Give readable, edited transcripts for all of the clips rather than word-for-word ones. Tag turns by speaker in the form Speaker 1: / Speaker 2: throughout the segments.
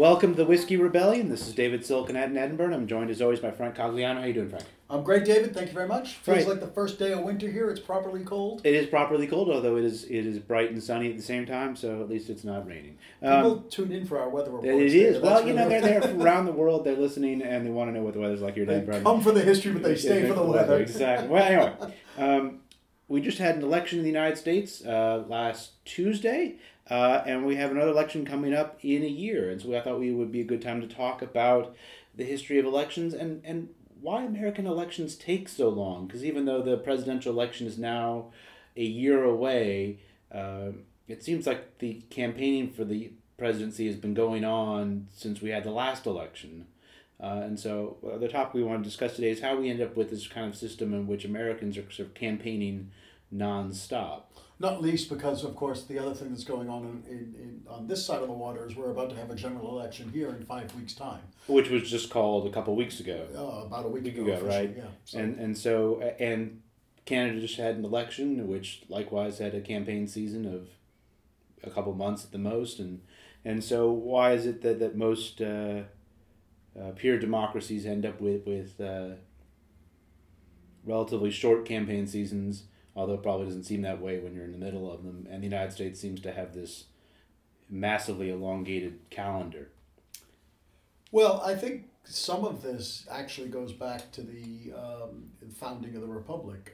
Speaker 1: Welcome to the Whiskey Rebellion. This is David Silkenat in Edinburgh. I'm joined as always by Frank Cogliano. How you doing, Frank?
Speaker 2: I'm great, David. Thank you very much. Feels
Speaker 1: Right.
Speaker 2: like the first day of winter here. It's properly cold.
Speaker 1: It is properly cold, although it is bright and sunny at the same time, so at least it's not raining.
Speaker 2: People tune in for our weather reports.
Speaker 1: It is.
Speaker 2: David.
Speaker 1: Well,
Speaker 2: That's
Speaker 1: you know,
Speaker 2: really-
Speaker 1: they're from around the world. They're listening, and they want to know what the weather's like here in
Speaker 2: They
Speaker 1: Edinburgh.
Speaker 2: come for the history, but they stay for the weather.
Speaker 1: Exactly. Well, anyway, we just had an election in the United States last Tuesday, and we have another election coming up in a year. And so I thought it would be a good time to talk about the history of elections and why American elections take so long. Because even though the presidential election is now a year away, it seems like the campaigning for the presidency has been going on since we had the last election. And so the topic we want to discuss today is how we end up with this kind of system in which Americans are sort of campaigning nonstop.
Speaker 2: Not least because, of course, the other thing that's going on on this side of the water is we're about to have a general election here in 5 weeks' time.
Speaker 1: Which was just called a couple weeks ago.
Speaker 2: About a week ago,
Speaker 1: right?
Speaker 2: Yeah. So,
Speaker 1: And Canada just had an election, which likewise had a campaign season of a couple months at the most. And so why is it that most peer democracies end up with relatively short campaign seasons, although it probably doesn't seem that way when you're in the middle of them, and the United States seems to have this massively elongated calendar.
Speaker 2: well, I think some of this actually goes back to the founding of the Republic.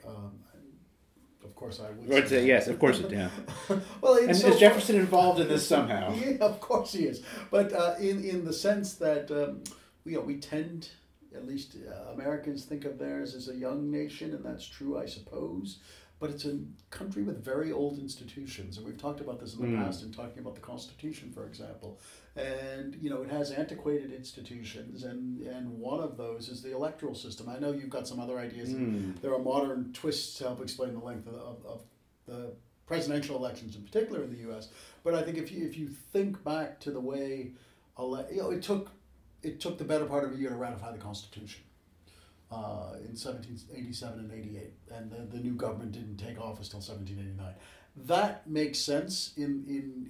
Speaker 2: Of course, I would
Speaker 1: Right,
Speaker 2: say
Speaker 1: yes, of course it down.
Speaker 2: well,
Speaker 1: And is Jefferson involved in this somehow?
Speaker 2: Yeah, of course he is. But in the sense that we tend, at least Americans, think of theirs as a young nation, and that's true, I suppose. But it's a country with very old institutions, and we've talked about this in the past in talking about the Constitution, for example. And it has antiquated institutions, and one of those is the electoral system. I know you've got some other ideas. And there are modern twists to help explain the length of the presidential elections, in particular in the U.S. But I think if you think back to the way it took the better part of a year to ratify the Constitution. In 1787 and 88, and the new government didn't take office till 1789. That makes sense in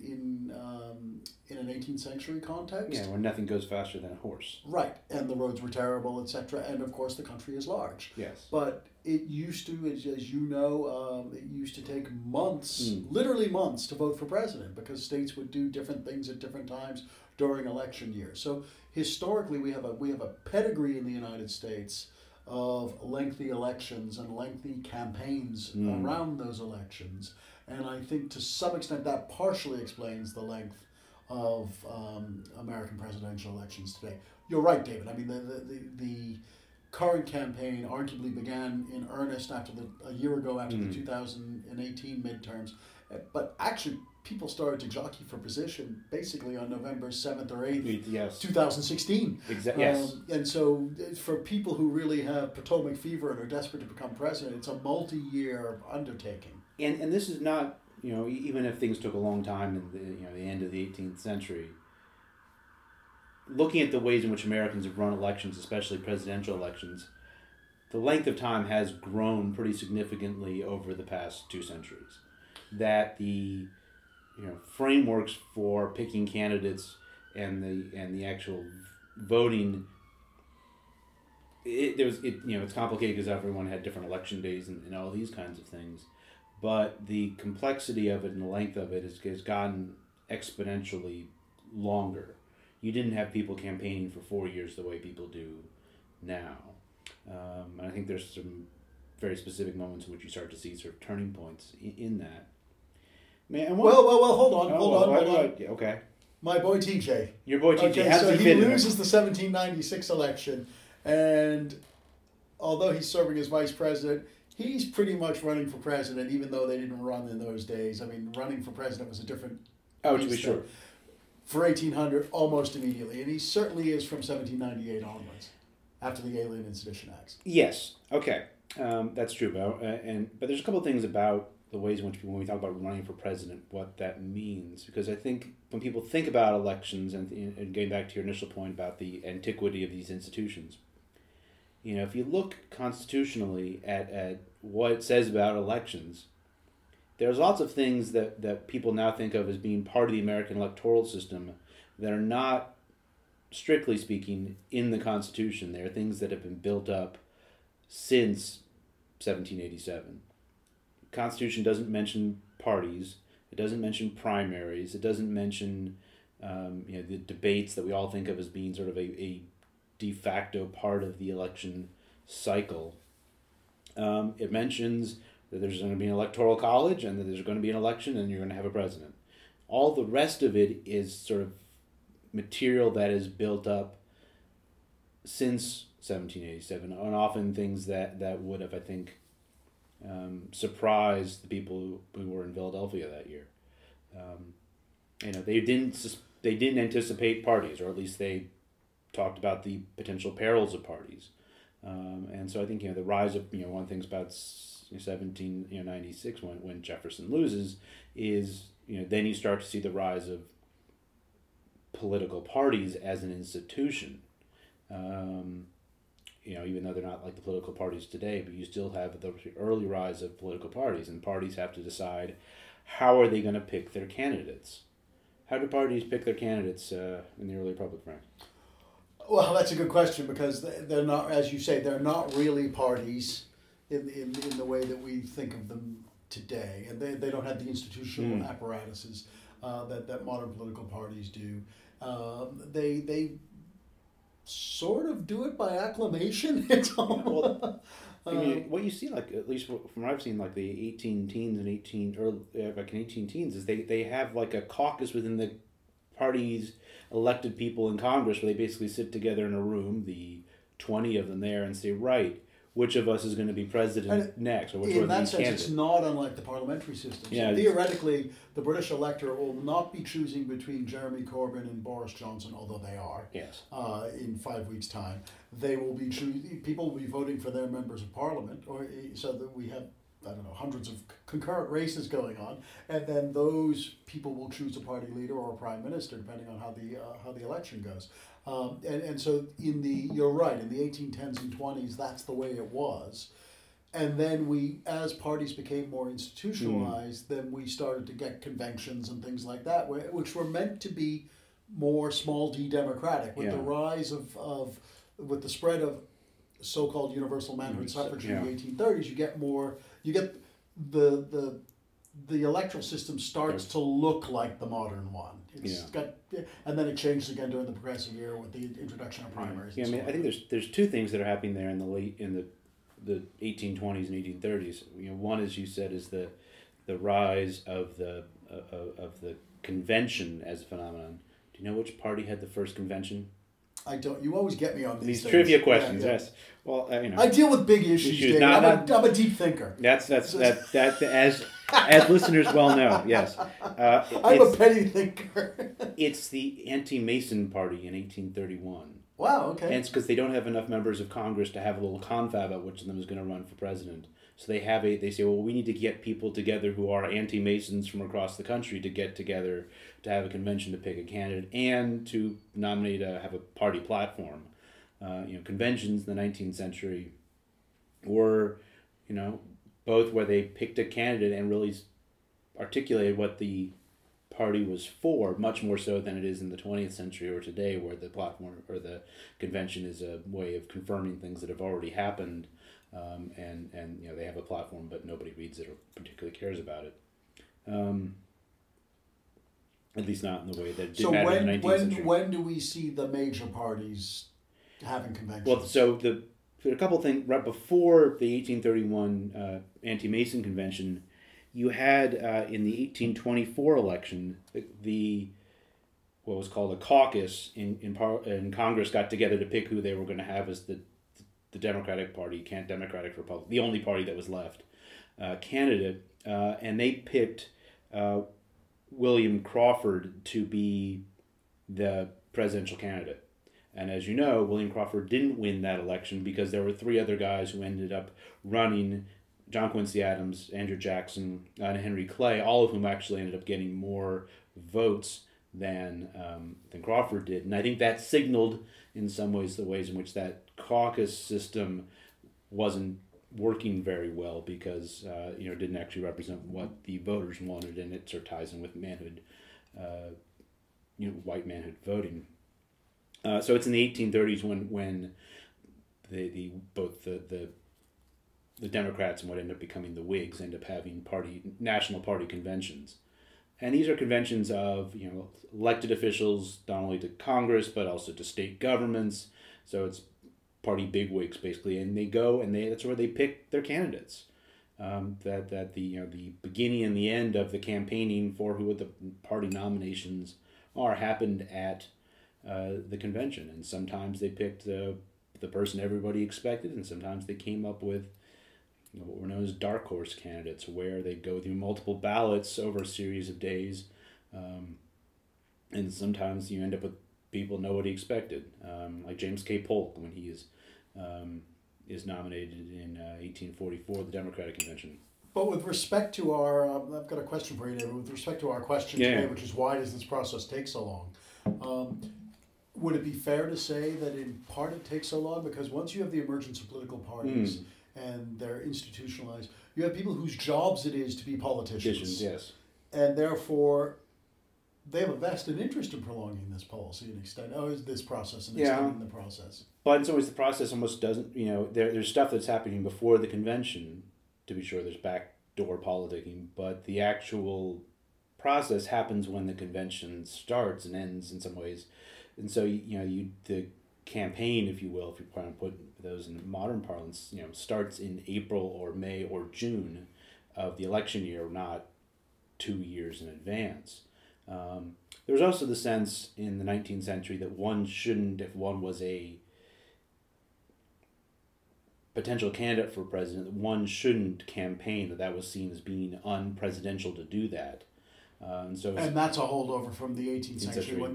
Speaker 2: an 18th century context.
Speaker 1: Yeah, where nothing goes faster than a horse.
Speaker 2: Right, and the roads were terrible, etc. And of course, the country is large.
Speaker 1: Yes.
Speaker 2: But it used to, as you know, it used to take months, literally months, to vote for president because states would do different things at different times during election years. So historically, we have a pedigree in the United States of lengthy elections and lengthy campaigns around those elections. And I think to some extent that partially explains the length of American presidential elections today. You're right, David. I mean, the current campaign arguably began in earnest a year ago after the 2018 midterms. But actually, people started to jockey for position basically on November 7th or 8th,
Speaker 1: Yes.
Speaker 2: 2016.
Speaker 1: Yes.
Speaker 2: And so for people who really have Potomac fever and are desperate to become president, it's a multi-year undertaking.
Speaker 1: And this is not, even if things took a long time in the end of the 18th century, looking at the ways in which Americans have run elections, especially presidential elections, the length of time has grown pretty significantly over the past 2 centuries. That the frameworks for picking candidates and the actual voting, it's complicated because everyone had different election days and all these kinds of things, but the complexity of it and the length of it has gotten exponentially longer. You didn't have people campaigning for 4 years the way people do now, and I think there's some very specific moments in which you start to see sort of turning points in that. Man,
Speaker 2: Well, hold on.
Speaker 1: Okay.
Speaker 2: My boy TJ.
Speaker 1: Your boy TJ.
Speaker 2: Okay,
Speaker 1: How's
Speaker 2: so
Speaker 1: he
Speaker 2: he
Speaker 1: fit in
Speaker 2: loses the 1796 election, and although he's serving as vice president, he's pretty much running for president, even though they didn't run in those days. I mean, running for president was a different...
Speaker 1: Oh, to be sure.
Speaker 2: For 1800, almost immediately, and he certainly is from 1798 onwards, after the Alien and Sedition Acts.
Speaker 1: Yes. Okay. That's true, but there's a couple of things about the ways in which when we talk about running for president, what that means. Because I think when people think about elections, and getting back to your initial point about the antiquity of these institutions, if you look constitutionally at what it says about elections, there's lots of things that people now think of as being part of the American electoral system that are not strictly speaking, in the Constitution. There are things that have been built up since 1787. The Constitution doesn't mention parties. It doesn't mention primaries. It doesn't mention the debates that we all think of as being sort of a de facto part of the election cycle. It mentions that there's going to be an electoral college and that there's going to be an election and you're going to have a president. All the rest of it is sort of material that is built up since 1787, and often things that would have, I think, surprised the people who were in Philadelphia that year. They didn't anticipate parties, or at least they talked about the potential perils of parties. And so I think the rise of one of the things about 1796 when Jefferson loses is then you start to see the rise of political parties as an institution. Even though they're not like the political parties today, but you still have the early rise of political parties, and parties have to decide how are they going to pick their candidates. How do parties pick their candidates in the early republic, Frank?
Speaker 2: Well, that's a good question, because they're not, as you say, they're not really parties in the way that we think of them today, and they don't have the institutional apparatuses that modern political parties do. They sort of do it by acclamation. It's
Speaker 1: well, what you see, like at least from what I've seen, like the 18 teens and 18 teens, is they have like a caucus within the party's elected people in Congress where they basically sit together in a room, the 20 of them there, and say, right, which of us is going to be president next, or which
Speaker 2: in
Speaker 1: one
Speaker 2: that
Speaker 1: of these
Speaker 2: sense,
Speaker 1: candidates.
Speaker 2: it's not unlike the parliamentary system. So
Speaker 1: Yeah,
Speaker 2: theoretically, the British electorate will not be choosing between Jeremy Corbyn and Boris Johnson, although they are.
Speaker 1: Yes.
Speaker 2: In 5 weeks' time, they will be people will be voting for their members of parliament, or so that we have, I don't know, hundreds of concurrent races going on, and then those people will choose a party leader or a prime minister, depending on how the election goes. And so you're right, in the 1810s and 20s, that's the way it was. And then as parties became more institutionalized, then we started to get conventions and things like that, which were meant to be more small d democratic. With the rise with the spread of so-called universal manhood suffrage in the 1830s, you get the electoral system starts to look like the modern one. And then it changed again during the Progressive era with the introduction of primaries.
Speaker 1: Yeah, I think there's two things that are happening there in the 1820s and 1830s. One, as you said, is the rise of the convention as a phenomenon. Do you know which party had the first convention?
Speaker 2: I don't. You always get me on these things.
Speaker 1: Trivia questions. Yeah. Yes. Well,
Speaker 2: I deal with big issues, Dave. I'm a deep thinker.
Speaker 1: That's as listeners well know. Yes.
Speaker 2: I'm a petty thinker.
Speaker 1: It's the Anti-Mason Party in 1831.
Speaker 2: Wow. Okay.
Speaker 1: And it's because they don't have enough members of Congress to have a little confab about which of them is going to run for president. So they say, well, we need to get people together who are anti-Masons from across the country to get together to have a convention to pick a candidate and to nominate, have a party platform. Conventions in the 19th century were, both where they picked a candidate and really articulated what the party was for, much more so than it is in the 20th century or today, where the platform or the convention is a way of confirming things that have already happened. And they have a platform, but nobody reads it or particularly cares about it. At least not in the way that it did matter in the 19th century.
Speaker 2: When do we see the major parties having conventions?
Speaker 1: Well, so a couple of things. Right before the 1831 Anti-Mason Convention, you had in the 1824 election what was called a caucus in Congress got together to pick who they were going to have as the Democratic Party, Democratic Republic, the only party that was left, candidate, and they picked William Crawford to be the presidential candidate. And as you know, William Crawford didn't win that election because there were three other guys who ended up running: John Quincy Adams, Andrew Jackson, and Henry Clay, all of whom actually ended up getting more votes than Crawford did. And I think that signaled in some ways the ways in which that caucus system wasn't working very well because it didn't actually represent what the voters wanted, and it sort of ties in with manhood, white manhood voting. So it's in the 1830s when both the Democrats and what end up becoming the Whigs end up having national party conventions. And these are conventions of, elected officials, not only to Congress, but also to state governments. So it's party bigwigs, basically. And they go and that's where they pick their candidates. That the beginning and the end of the campaigning for who the party nominations happened at the convention. And sometimes they picked the person everybody expected, and sometimes they came up with what were known as dark horse candidates, where they go through multiple ballots over a series of days, and sometimes you end up with people nobody expected, like James K. Polk when he is nominated in 1844, the Democratic Convention.
Speaker 2: But with respect to I've got a question for you, David. With respect to our question today, which is why does this process take so long? Would it be fair to say that in part it takes so long because once you have the emergence of political parties and they're institutionalized, you have people whose jobs it is to be politicians.
Speaker 1: Yes. And
Speaker 2: therefore, they have a vested interest in prolonging this policy and extending the process.
Speaker 1: But in some ways, the process almost doesn't. There's stuff that's happening before the convention. To be sure, there's backdoor politicking, but the actual process happens when the convention starts and ends in some ways. And so the campaign, if you will, if you want to put those in modern parlance, starts in April or May or June of the election year, not 2 years in advance. There was also the sense in the 19th century that one shouldn't, if one was a potential candidate for president, that one shouldn't campaign, that was seen as being unpresidential to do that. And
Speaker 2: that's a holdover from the 18th century when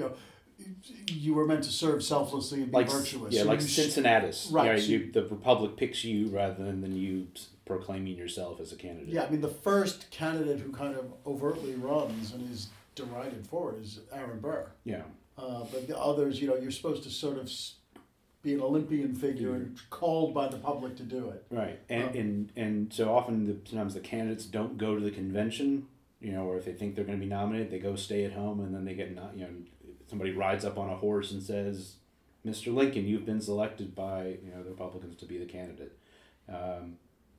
Speaker 2: you were meant to serve selflessly and be virtuous.
Speaker 1: Yeah, so like Cincinnatus.
Speaker 2: Right.
Speaker 1: The Republic picks you rather than you proclaiming yourself as a candidate.
Speaker 2: Yeah, I mean, the first candidate who kind of overtly runs and is derided for it is Aaron Burr.
Speaker 1: Yeah.
Speaker 2: But the others, you're supposed to sort of be an Olympian figure and called by the public to do it.
Speaker 1: Right. And so often sometimes the candidates don't go to the convention, or if they think they're going to be nominated, they go stay at home and then they get somebody rides up on a horse and says, "Mr. Lincoln, you've been selected by the Republicans to be the candidate," and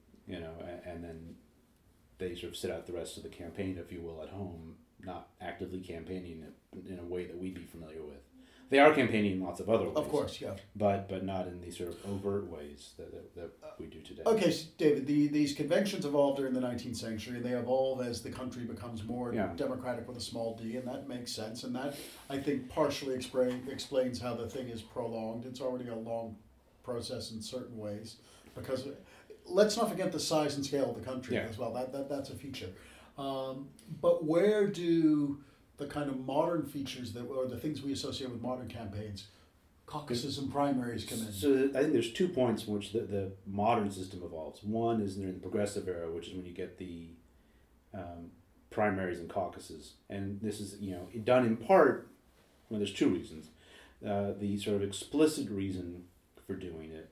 Speaker 1: then they sort of sit out the rest of the campaign, if you will, at home, not actively campaigning in a way that we'd be familiar with. They are campaigning in lots of other ways.
Speaker 2: Of course, yeah.
Speaker 1: But not in these sort of overt ways that we do today.
Speaker 2: Okay, so David, these conventions evolved during the 19th century, and they evolve as the country becomes more democratic with a small d, and that makes sense. And that, I think, partially explains how the thing is prolonged. It's already a long process in certain ways, because let's not forget the size and scale of the country as well. That's a feature. But where do the kind of modern features or the things we associate with modern campaigns, caucuses and primaries, come in?
Speaker 1: So I think there's 2 points in which the modern system evolves. One is during the progressive era, which is when you get the primaries and caucuses. And this is, done in part, there's 2 reasons. The sort of explicit reason for doing it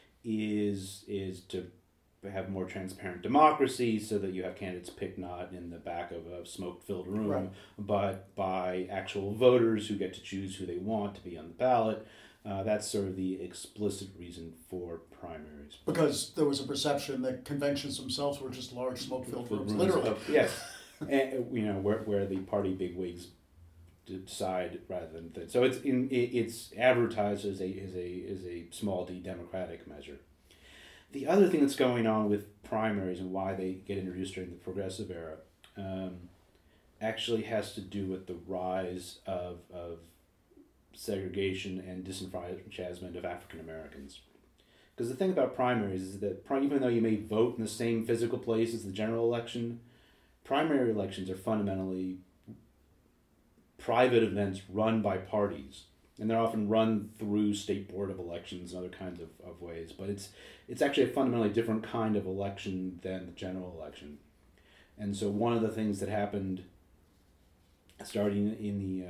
Speaker 1: is to have more transparent democracy, so that you have candidates picked not in the back of a smoke-filled room, but by actual voters who get to choose who they want to be on the ballot. That's sort of the explicit reason for primaries.
Speaker 2: Because there was a perception that conventions themselves were just large smoke-filled rooms, literally.
Speaker 1: Yes, and where the party bigwigs decide rather than so it's advertised as a small d democratic measure. The other thing that's going on with primaries and why they get introduced during the progressive era actually has to do with the rise of segregation and disenfranchisement of African Americans. Because the thing about primaries is that even though you may vote in the same physical place as the general election, primary elections are fundamentally private events run by parties. And they're often run through state board of elections and other kinds of ways. But it's actually a fundamentally different kind of election than the general election. And so one of the things that happened starting in the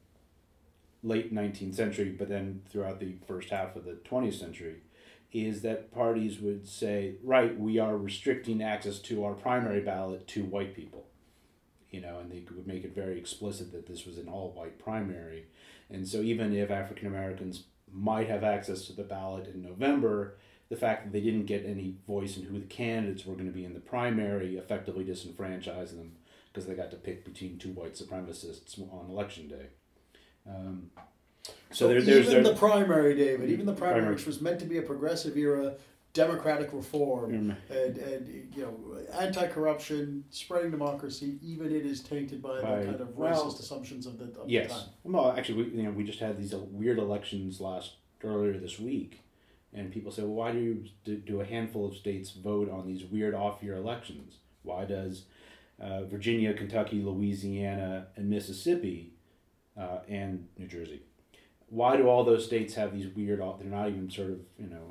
Speaker 1: late 19th century, but then throughout the first half of the 20th century, is that parties would say, right, we are restricting access to our primary ballot to white people. And they would make it very explicit that this was an all-white primary. And so even if African Americans might have access to the ballot in November, the fact that they didn't get any voice in who the candidates were going to be in the primary effectively disenfranchised them because they got to pick between two white supremacists on election day.
Speaker 2: So even the primary, David, even the primary, which was meant to be a progressive era democratic reform and anti-corruption, spreading democracy, even it is tainted by the kind of racist assumptions of the
Speaker 1: yes.
Speaker 2: time.
Speaker 1: Well, actually, we just had these weird elections earlier this week, and people say, well, why do a handful of states vote on these weird off-year elections? Why does Virginia, Kentucky, Louisiana, and Mississippi, and New Jersey, why do all those states have these weird? They're not even sort of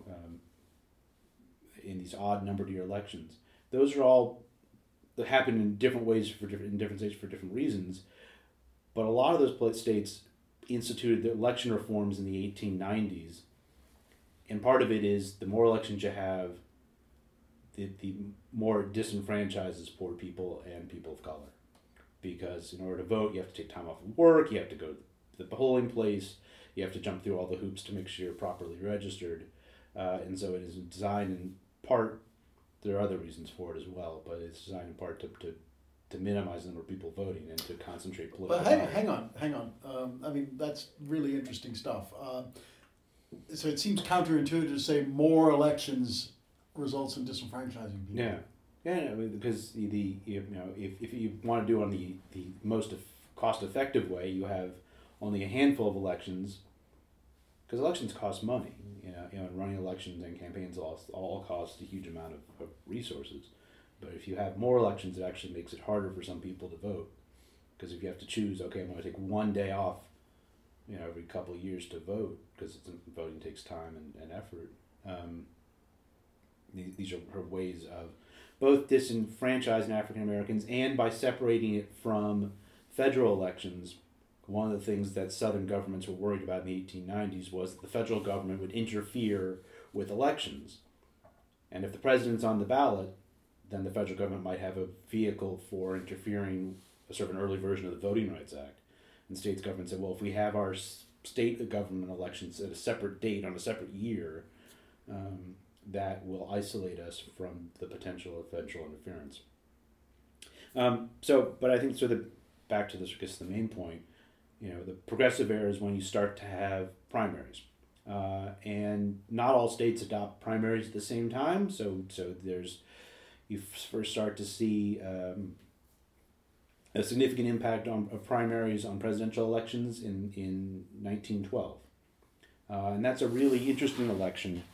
Speaker 1: in these odd numbered year elections. Those are all that happen in different ways in different states for different reasons. But a lot of those states instituted the election reforms in the 1890s, and part of it is the more elections you have, the more it disenfranchises poor people and people of color, because in order to vote, you have to take time off of work, you have to go to the polling place, you have to jump through all the hoops to make sure you're properly registered, and so it is designed in part. There are other reasons for it as well, but it's designed in part to minimize the number of people voting and to concentrate political.
Speaker 2: But hang on. I mean, that's really interesting stuff. So it seems counterintuitive to say more elections results in disenfranchising people.
Speaker 1: Yeah, I mean, because if you want to do it on the most cost-effective way, you have only a handful of elections, because elections cost money. And running elections and campaigns all cost a huge amount of resources. But if you have more elections, it actually makes it harder for some people to vote, because if you have to choose, okay, I'm going to take one day off, every couple of years to vote, because voting takes time and effort. These are ways of both disenfranchising African Americans, and by separating it from federal elections. One of the things that Southern governments were worried about in the 1890s was that the federal government would interfere with elections. And if the president's on the ballot, then the federal government might have a vehicle for interfering, a sort of an early version of the Voting Rights Act. And states government said, well, if we have our state government elections at a separate date on a separate year, that will isolate us from the potential of federal interference. But I think back to this, I guess the main point, the progressive era is when you start to have primaries. And not all states adopt primaries at the same time, so you first start to see a significant impact of primaries on presidential elections in 1912. And that's a really interesting election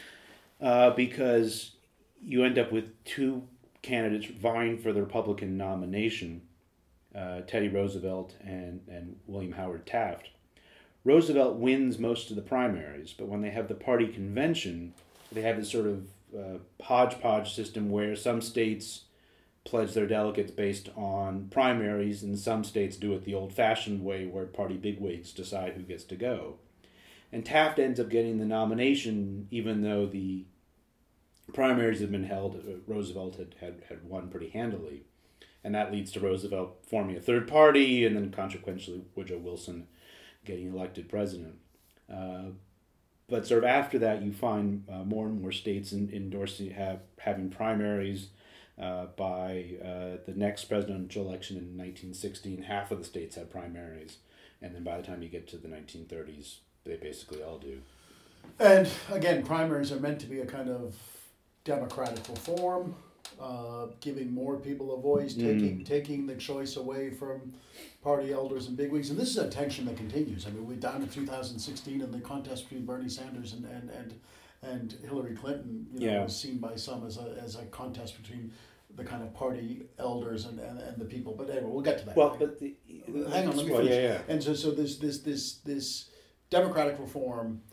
Speaker 1: because you end up with two candidates vying for the Republican nomination, Teddy Roosevelt and William Howard Taft. Roosevelt wins most of the primaries, but when they have the party convention, they have this sort of hodgepodge system where some states pledge their delegates based on primaries, and some states do it the old-fashioned way where party bigwigs decide who gets to go. And Taft ends up getting the nomination even though the primaries had been held. Roosevelt had won pretty handily. And that leads to Roosevelt forming a third party, and then consequentially Woodrow Wilson getting elected president. But sort of after that, you find more and more states endorsing having primaries. By the next presidential election in 1916, half of the states had primaries, and then by the time you get to the 1930s, they basically all do.
Speaker 2: And again, primaries are meant to be a kind of democratic reform, giving more people a voice, taking the choice away from party elders and bigwigs. And this is a tension that continues. I mean, we're down to 2016, and the contest between Bernie Sanders and Hillary Clinton, was seen by some as a contest between the kind of party elders and the people. But anyway, we'll get to that.
Speaker 1: Well, but
Speaker 2: hang on, let me finish. Yeah. And so this democratic reform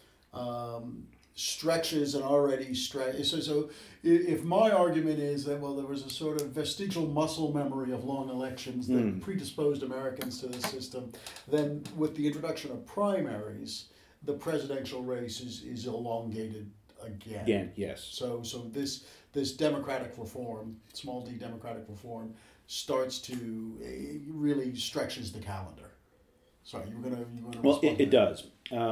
Speaker 2: stretches and already So if my argument is that, well, there was a sort of vestigial muscle memory of long elections that predisposed Americans to this system, then with the introduction of primaries, the presidential race is elongated again.
Speaker 1: Again, yes.
Speaker 2: So this democratic reform, small d democratic reform, starts to really stretches the calendar. Sorry, you were gonna.
Speaker 1: Well, it does.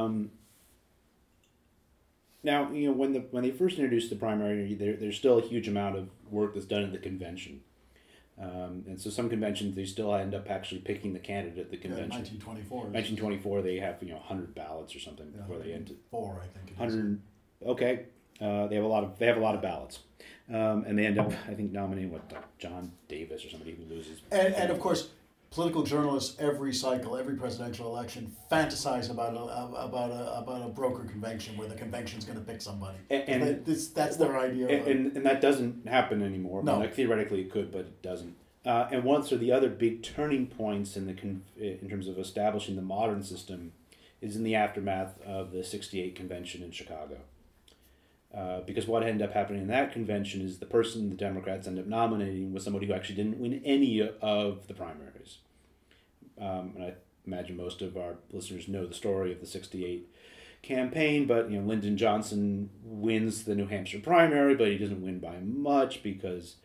Speaker 1: Now, when they first introduced the primary, there's still a huge amount of work that's done in the convention. And so some conventions, they still end up actually picking the candidate at the convention.
Speaker 2: 1924.
Speaker 1: 1924, they have 100 ballots or something before they end.
Speaker 2: 4, I think.
Speaker 1: 100. Okay, they have a lot of ballots, and they end up, I think, nominating John Davis or somebody who loses.
Speaker 2: And of course, political journalists every cycle, every presidential election, fantasize about a broker convention where the convention's going to pick somebody. And that's their idea.
Speaker 1: And that doesn't happen anymore.
Speaker 2: No.
Speaker 1: Theoretically it could, but it doesn't. And once or the other big turning points in terms of establishing the modern system is in the aftermath of the '68 convention in Chicago. Because what ended up happening in that convention is the person the Democrats ended up nominating was somebody who actually didn't win any of the primaries. And I imagine most of our listeners know the story of the '68 campaign, but Lyndon Johnson wins the New Hampshire primary, but he doesn't win by much because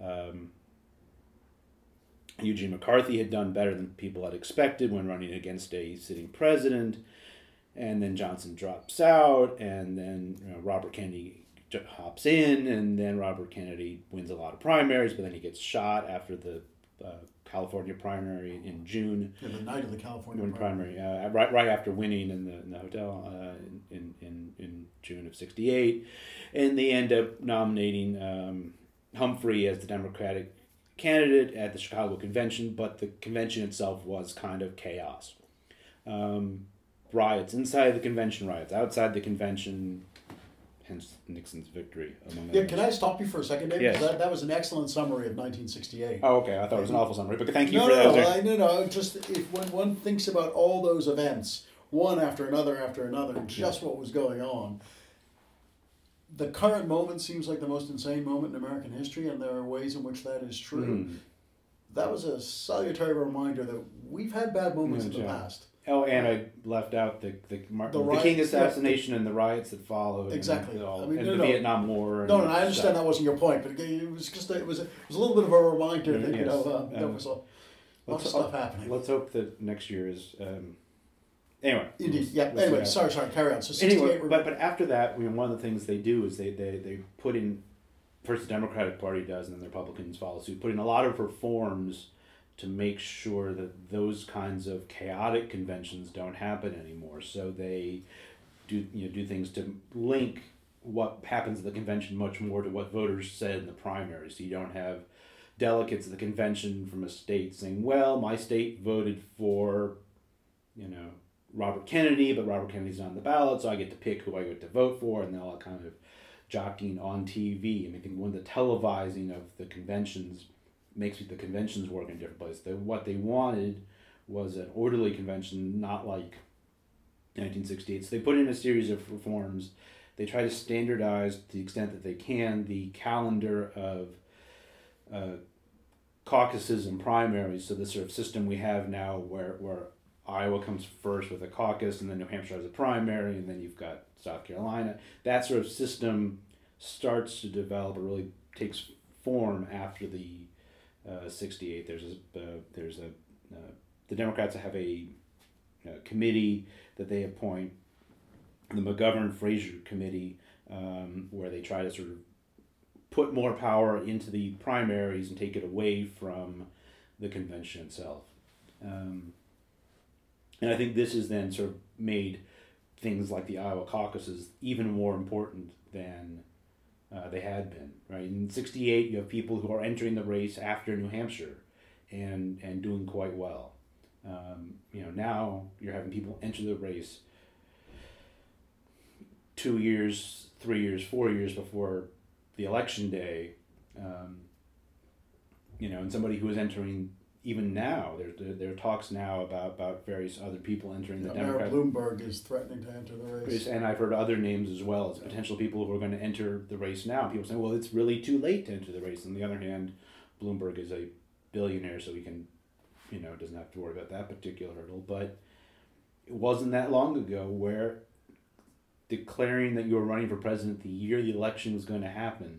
Speaker 1: Eugene McCarthy had done better than people had expected when running against a sitting president. And then Johnson drops out, and then Robert Kennedy hops in, and then Robert Kennedy wins a lot of primaries, but then he gets shot after the California primary in June.
Speaker 2: Yeah, the night of the California
Speaker 1: primary. Right after winning in the hotel in June of '68, and they end up nominating Humphrey as the Democratic candidate at the Chicago convention, but the convention itself was kind of chaos. Riots inside the convention, riots outside the convention, hence Nixon's victory.
Speaker 2: Can I stop you for a second, David?
Speaker 1: Yes.
Speaker 2: That was an excellent summary of 1968.
Speaker 1: Oh, okay. I thought it was an awful summary, but thank you for that.
Speaker 2: No. Just when one thinks about all those events, one after another, just what was going on, the current moment seems like the most insane moment in American history, and there are ways in which that is true. That was a salutary reminder that we've had bad moments in the past.
Speaker 1: Oh, and I left out the King assassination and the riots that followed.
Speaker 2: Exactly.
Speaker 1: And the Vietnam War.
Speaker 2: No, I understand that wasn't your point, but it was just it was a little bit of a reminder that there was a lot of stuff happening.
Speaker 1: Let's hope that next year is. Anyway.
Speaker 2: Indeed. Yeah. Anyway, sorry. Carry on. So 68.
Speaker 1: Anyway, but after that, one of the things they do is they put in. First, the Democratic Party does, and then the Republicans follow suit, put in a lot of reforms to make sure that those kinds of chaotic conventions don't happen anymore. So they do things to link what happens at the convention much more to what voters said in the primary. So you don't have delegates at the convention from a state saying, well, my state voted for, Robert Kennedy, but Robert Kennedy's not on the ballot, so I get to pick who I get to vote for, and they're all kind of jockeying on TV. I think when the televising of the conventions makes the conventions work in different places. What they wanted was an orderly convention, not like 1968. So they put in a series of reforms. They try to standardize, to the extent that they can, the calendar of caucuses and primaries. So the sort of system we have now where Iowa comes first with a caucus, and then New Hampshire has a primary, and then you've got South Carolina. That sort of system starts to develop, or really takes form after the 68. The Democrats have a committee that they appoint, the McGovern-Fraser Committee, where they try to sort of put more power into the primaries and take it away from the convention itself. And I think this has then sort of made things like the Iowa caucuses even more important than they had been. Right? In '68, you have people who are entering the race after New Hampshire and doing quite well. Now you're having people enter the race 2 years, 3 years, 4 years before the election day. And somebody who is entering even now, there are talks now about various other people entering the Democrat.
Speaker 2: Mayor Bloomberg is threatening to enter the race.
Speaker 1: And I've heard other names as well as potential people who are going to enter the race now. People saying, well, it's really too late to enter the race. On the other hand, Bloomberg is a billionaire, so he can, doesn't have to worry about that particular hurdle. But it wasn't that long ago where declaring that you were running for president the year the election was going to happen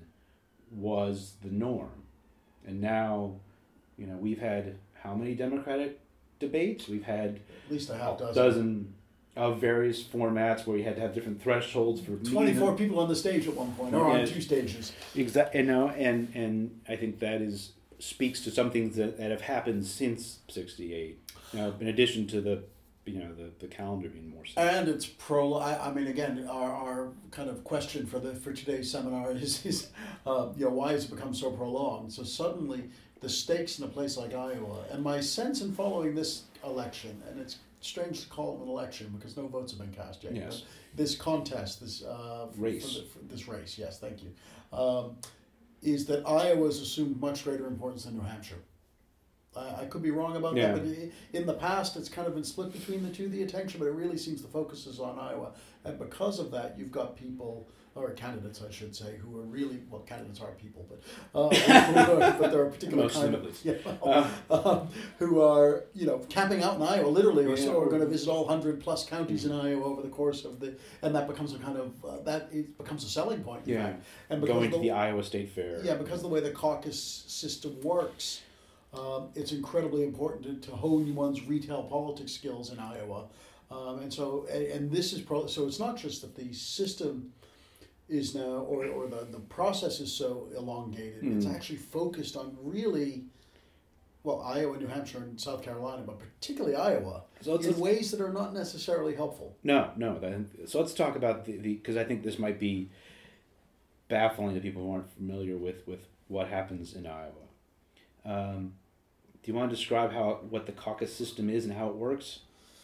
Speaker 1: was the norm. And now, we've had how many Democratic debates. We've had
Speaker 2: at least a half
Speaker 1: dozen of various formats where you had to have different thresholds for
Speaker 2: 24 people on the stage at one point, or on 2 stages.
Speaker 1: Exactly, and I think that speaks to some things that have happened since '68. In addition to the calendar being more simple.
Speaker 2: And it's I mean, again, our kind of question for today's seminar is why has it become so prolonged? So suddenly the stakes in a place like Iowa, and my sense in following this election, and it's strange to call it an election because no votes have been cast yet.
Speaker 1: Yes.
Speaker 2: This contest, this
Speaker 1: race.
Speaker 2: This race, yes, thank you, is that Iowa's assumed much greater importance than New Hampshire. I could be wrong about that, but in the past it's kind of been split between the two, the attention, but it really seems the focus is on Iowa. And because of that, you've got people, or candidates I should say, who are really, well, candidates are people, but there are particular kind of, who are, camping out in Iowa literally, or so are going to visit all 100 plus counties in Iowa over the course of and that becomes a kind of, it becomes a selling point.
Speaker 1: And going to the Iowa State Fair.
Speaker 2: Yeah, because of the way the caucus system works, it's incredibly important to hone one's retail politics skills in Iowa, and this is so it's not just that the system is now or the process is so elongated. It's actually focused on really, well, Iowa, New Hampshire, and South Carolina, but particularly Iowa, in ways that are not necessarily helpful.
Speaker 1: No. So let's talk about the because I think this might be baffling to people who aren't familiar with what happens in Iowa. Do you want to describe what the caucus system is and how it works?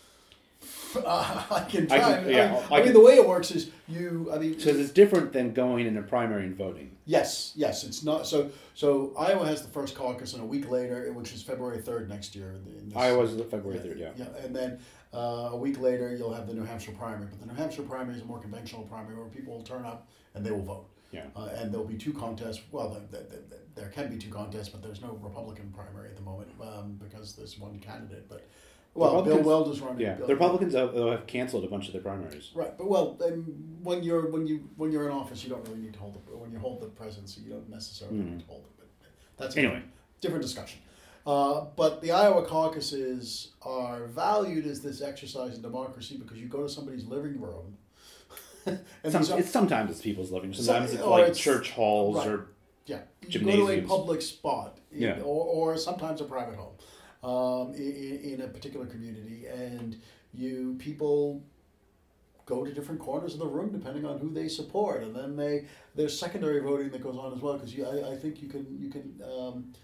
Speaker 2: I can try. I mean, the way it works is because
Speaker 1: it's different than going in a primary and voting.
Speaker 2: Yes, it's not. So Iowa has the first caucus, and a week later, which is February 3rd next year.
Speaker 1: Iowa's February 3rd, yeah.
Speaker 2: Yeah, and then a week later, you'll have the New Hampshire primary. But the New Hampshire primary is a more conventional primary where people will turn up and they will vote.
Speaker 1: Yeah.
Speaker 2: And there'll be 2 contests. Well, there can be 2 contests, but there's no Republican primary at the moment because there's one candidate. But Bill Weld is running.
Speaker 1: Yeah, the Republicans have canceled a bunch of their primaries.
Speaker 2: Right, but when you're in office, you don't really need to hold it. When you hold the presidency, you don't necessarily need to hold it. But that's a different discussion. But the Iowa caucuses are valued as this exercise in democracy because you go to somebody's living room.
Speaker 1: Sometimes it's people's living rooms. Sometimes it's like church halls or
Speaker 2: gymnasiums. You go to a public spot, or sometimes a private home in a particular community, and people go to different corners of the room depending on who they support, and then there's secondary voting that goes on as well because I think you can.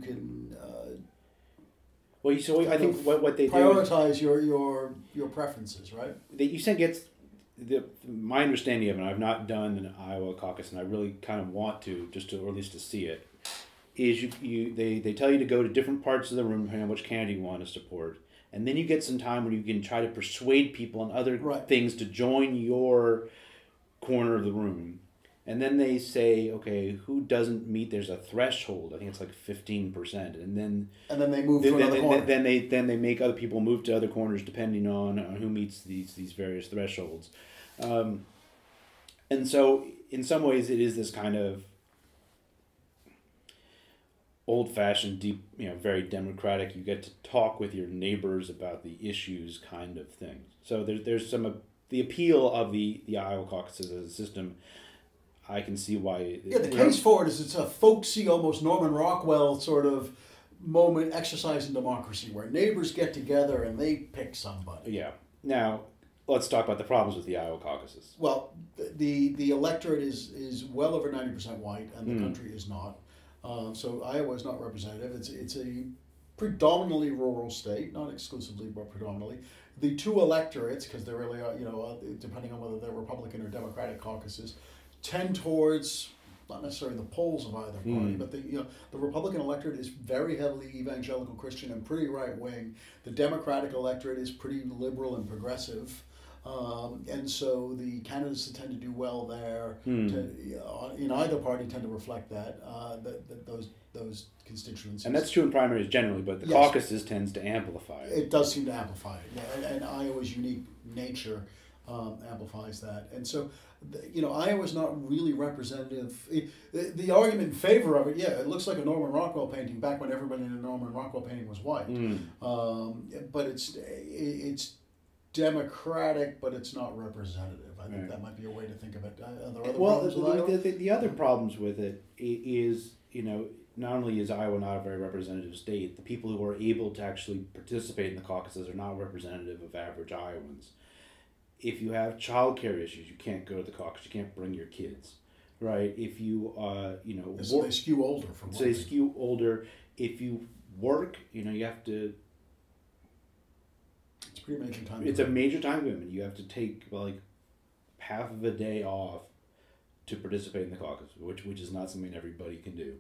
Speaker 1: I think what they
Speaker 2: prioritize your preferences, right?
Speaker 1: You said gets. My understanding of it, I've not done an Iowa caucus, and I really kind of want to, or at least to see it, is they tell you to go to different parts of the room depending on which candidate you want to support, and then you get some time when you can try to persuade people on other things to join your corner of the room. And then they say, okay, who doesn't meet? There's a threshold. I think it's like 15%, and then
Speaker 2: they move to another corner.
Speaker 1: Then they make other people move to other corners depending on who meets these various thresholds, and so in some ways it is this kind of old-fashioned, deep, very democratic. You get to talk with your neighbors about the issues, kind of thing. So there's some the appeal of the Iowa caucuses as a system. I can see why.
Speaker 2: The case for it is it's a folksy, almost Norman Rockwell sort of moment, exercise in democracy, where neighbors get together and they pick somebody.
Speaker 1: Yeah. Now, let's talk about the problems with the Iowa caucuses.
Speaker 2: Well, the electorate is well over 90% white, and the country is not. So Iowa is not representative. It's a predominantly rural state, not exclusively, but predominantly. The 2 electorates, because they really are, depending on whether they're Republican or Democratic caucuses, tend towards not necessarily the poles of either party, but the Republican electorate is very heavily evangelical Christian and pretty right wing. The Democratic electorate is pretty liberal and progressive, and so the candidates that tend to do well there in either party tend to reflect those constituencies.
Speaker 1: And that's true in primaries generally, but the caucuses tends to amplify it.
Speaker 2: It does seem to amplify it, and Iowa's unique nature amplifies that. And so, Iowa's not really representative. The argument in favor of it, it looks like a Norman Rockwell painting back when everybody in a Norman Rockwell painting was white. But it's democratic, but it's not representative. I think that might be a way to think of it. Are there other problems with Iowa?
Speaker 1: The other problems with it is, not only is Iowa not a very representative state, the people who are able to actually participate in the caucuses are not representative of average Iowans. If you have childcare issues, you can't go to the caucus. You can't bring your kids, right? If you,
Speaker 2: so they skew older.
Speaker 1: So they skew older. If you work, you have to.
Speaker 2: It's a pretty major time.
Speaker 1: It's a major time commitment. You have to take half of a day off to participate in the caucus, which is not something everybody can do.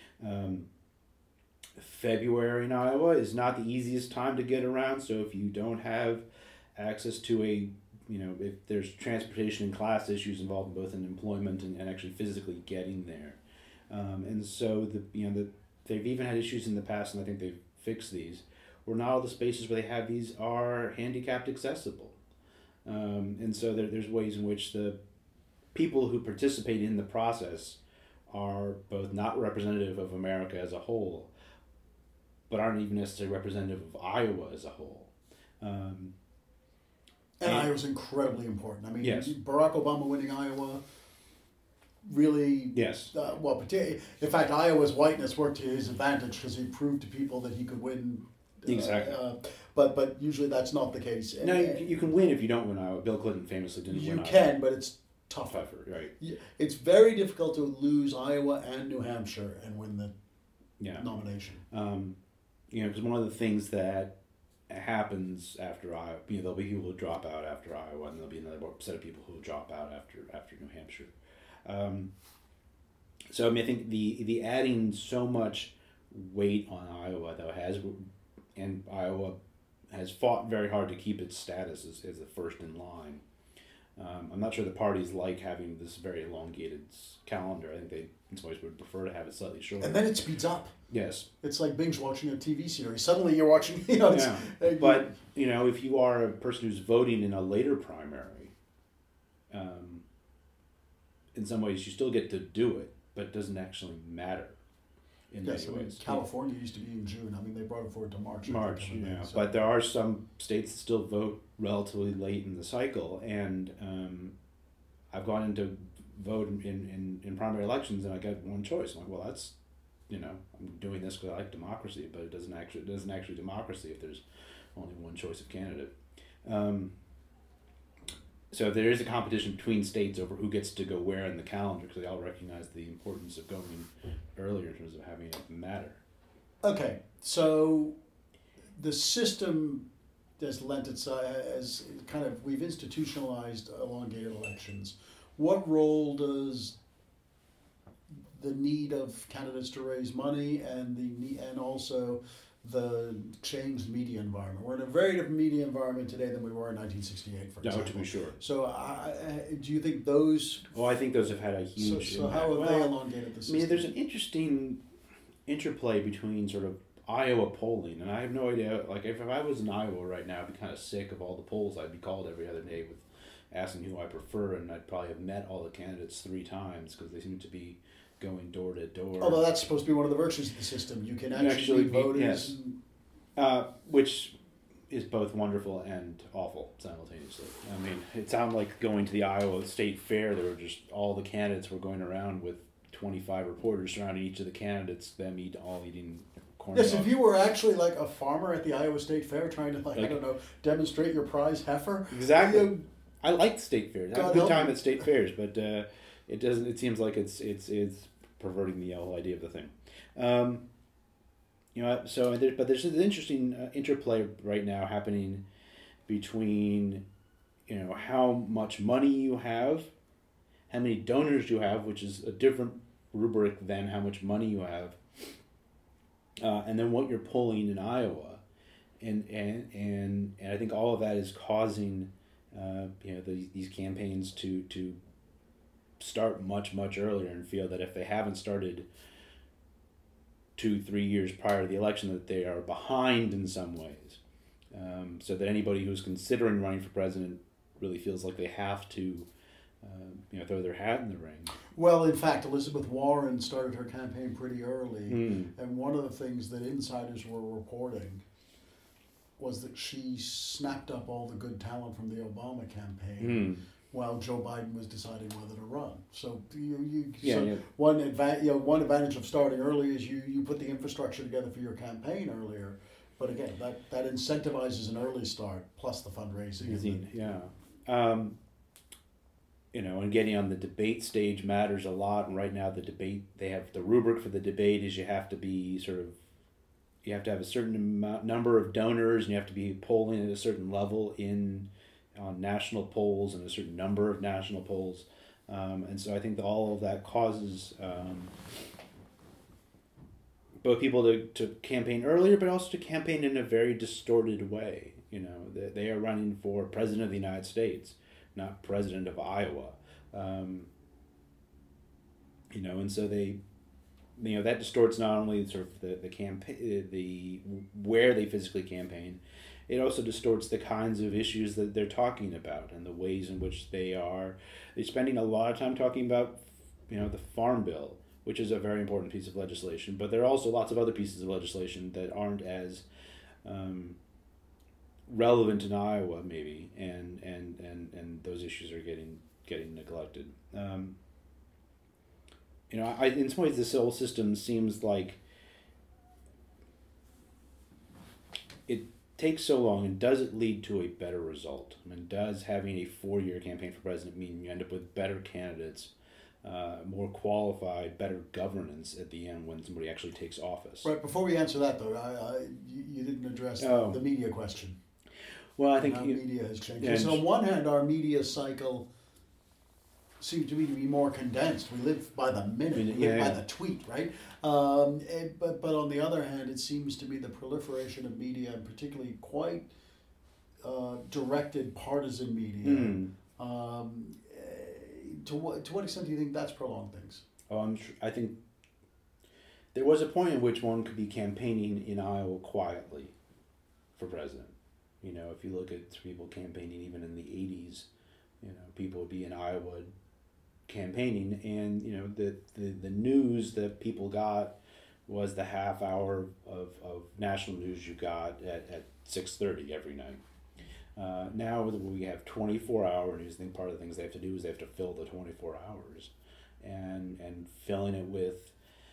Speaker 1: February in Iowa is not the easiest time to get around. So if you don't have access to if there's transportation and class issues involved both in employment and actually physically getting there, and so they've even had issues in the past, and I think they've fixed these, where not all the spaces where they have these are handicapped accessible, and so there's ways in which the people who participate in the process are both not representative of America as a whole, but aren't even necessarily representative of Iowa as a whole.
Speaker 2: And Iowa's incredibly important. I mean,
Speaker 1: yes.
Speaker 2: Barack Obama winning Iowa really...
Speaker 1: Yes.
Speaker 2: In fact, Iowa's whiteness worked to his advantage because he proved to people that he could win.
Speaker 1: Exactly.
Speaker 2: But usually that's not the case.
Speaker 1: No, you can win if you don't win Iowa. Bill Clinton famously didn't win Iowa.
Speaker 2: You can, but it's tougher.
Speaker 1: Right.
Speaker 2: It's very difficult to lose Iowa and New Hampshire and win the nomination.
Speaker 1: Because one of the things that happens after Iowa, there'll be people who drop out after Iowa, and there'll be another set of people who will drop out after New Hampshire. So I think the adding so much weight on Iowa though and Iowa has fought very hard to keep its status as the first in line. I'm not sure the parties like having this very elongated calendar. I think they, in some ways, would prefer to have it slightly shorter.
Speaker 2: And then it speeds up.
Speaker 1: Yes.
Speaker 2: It's like binge watching a TV series. Suddenly you're watching,
Speaker 1: But, if you are a person who's voting in a later primary, in some ways you still get to do it, but it doesn't actually matter in many ways.
Speaker 2: California used to be in June. I mean, they brought it forward to March.
Speaker 1: So. But there are some states that still vote relatively late in the cycle, and I've gone into vote in primary elections, and I got one choice. I'm like, well, that's, I'm doing this because I like democracy, but it doesn't actually democracy if there's only one choice of candidate. So there is a competition between states over who gets to go where in the calendar, because they all recognize the importance of going earlier in terms of having it matter.
Speaker 2: Okay, so the system has lent itself as we've institutionalized elongated elections. What role does the need of candidates to raise money and also the changed media environment? We're in a very different media environment today than we were in 1968, for example.
Speaker 1: No, to be sure.
Speaker 2: So do you think those...
Speaker 1: I think those have had a huge
Speaker 2: So how have they elongated the system?
Speaker 1: There's an interesting interplay between sort of Iowa polling, and I have no idea, if I was in Iowa right now, I'd be kind of sick of all the polls. I'd be called every other day with asking who I prefer, and I'd probably have met all the candidates 3 times because they seem to be going door to door.
Speaker 2: Although that's supposed to be one of the virtues of the system. You can actually meet voters.
Speaker 1: Yes. Which is both wonderful and awful simultaneously. I mean, it sounded like going to the Iowa State Fair, there were just all the candidates were going around with 25 reporters surrounding each of the candidates, them all eating corn dogs.
Speaker 2: Yes, if you were actually like a farmer at the Iowa State Fair trying to, demonstrate your prize heifer.
Speaker 1: Exactly. I like state fairs. I have a good time at state fairs, but it doesn't. It seems like it's perverting the whole idea of the thing. But there's an interesting interplay right now happening between, how much money you have, how many donors you have, which is a different rubric than how much money you have, and then what you're polling in Iowa, and I think all of that is causing, these campaigns to start much earlier and feel that if they haven't started 2-3 years prior to the election, that they are behind in some ways. So that anybody who's considering running for president really feels like they have to, throw their hat in the ring.
Speaker 2: Well, in fact, Elizabeth Warren started her campaign pretty early,
Speaker 1: Mm.
Speaker 2: and one of the things that insiders were reporting was that she snapped up all the good talent from the Obama campaign
Speaker 1: Mm.
Speaker 2: while Joe Biden was deciding whether to run. So
Speaker 1: Yeah.
Speaker 2: one advantage of starting early is you put the infrastructure together for your campaign earlier. But again, that incentivizes an early start plus the fundraising.
Speaker 1: Yeah. And getting on the debate stage matters a lot. And right now, they have the rubric for the debate is you have to have a certain number of donors, and you have to be polling at a certain level on national polls and a certain number of national polls. And so I think that all of that causes both people to campaign earlier, but also to campaign in a very distorted way. They are running for president of the United States, not president of Iowa. And so that distorts not only sort of the campaign, where they physically campaign, it also distorts the kinds of issues that they're talking about and the ways in which they're spending a lot of time talking about, the Farm Bill, which is a very important piece of legislation, but there are also lots of other pieces of legislation that aren't as relevant in Iowa, maybe, and those issues are getting neglected. In some ways, this whole system seems like it takes so long, and does it lead to a better result? Does having a 4-year campaign for president mean you end up with better candidates, more qualified, better governance at the end when somebody actually takes office?
Speaker 2: Right. Before we answer that, though, you didn't address the media question.
Speaker 1: Well, I think
Speaker 2: how media has changed.
Speaker 1: Yeah,
Speaker 2: so on one hand, our media cycle seems to me to be more condensed. We live by the minute, we live by the tweet, right? But on the other hand, it seems to me the proliferation of media, and particularly quite directed partisan media, to what extent do you think that's prolonged things?
Speaker 1: I think there was a point in which one could be campaigning in Iowa quietly for president. If you look at people campaigning even in the 80s, people would be in Iowa campaigning, and the news that people got was the half hour of national news you got at 6:30 every night. Now we have 24-hour news. I think part of the things they have to do is they have to fill the 24 hours, and filling it with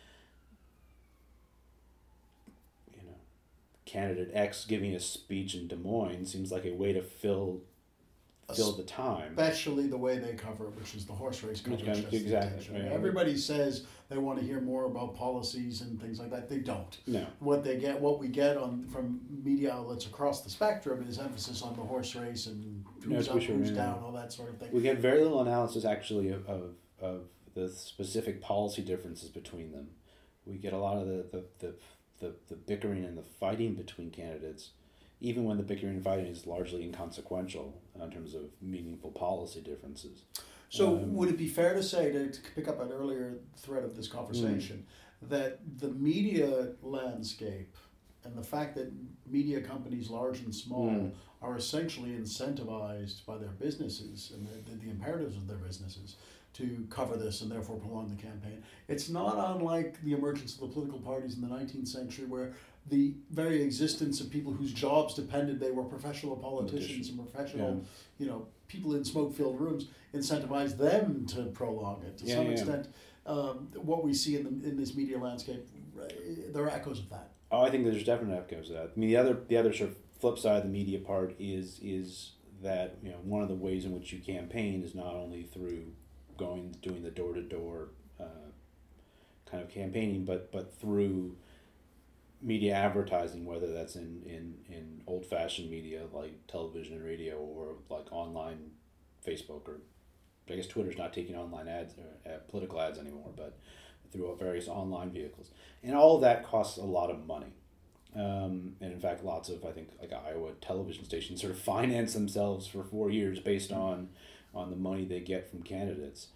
Speaker 1: candidate X giving a speech in Des Moines seems like a way to fill the time.
Speaker 2: Especially the way they cover it, which is the horse race coverage.
Speaker 1: Exactly. Right.
Speaker 2: Everybody says they want to hear more about policies and things like that. They don't.
Speaker 1: No.
Speaker 2: What we get from media outlets across the spectrum is emphasis on the horse race and who's up, who's down, all that sort of thing.
Speaker 1: We get very little analysis actually of the specific policy differences between them. We get a lot of the bickering and the fighting between candidates, even when the bickering and fighting is largely inconsequential in terms of meaningful policy differences.
Speaker 2: So would it be fair to say, to pick up an earlier thread of this conversation, that the media landscape and the fact that media companies, large and small, are essentially incentivized by their businesses and the imperatives of their businesses to cover this and therefore prolong the campaign? It's not unlike the emergence of the political parties in the 19th century, where the very existence of people whose jobs depended, they were professional politicians and professional, people in smoke-filled rooms, incentivized them to prolong it. To some extent, what we see in this media landscape, there are echoes of that.
Speaker 1: Oh, I think there's definitely echoes of that. I mean, the other sort of flip side of the media part is that one of the ways in which you campaign is not only through doing the door-to-door kind of campaigning, but through media advertising, whether that's in old-fashioned media like television and radio, or like online Facebook, or I guess Twitter's not taking online ads or political ads anymore, but through various online vehicles. And all of that costs a lot of money. And in fact, lots of, I think, like Iowa television stations sort of finance themselves for 4 years based on the money they get from candidates.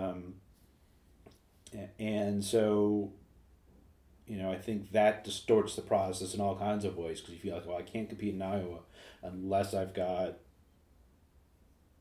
Speaker 1: And so, I think that distorts the process in all kinds of ways, because you feel like, well, I can't compete in Iowa unless I've got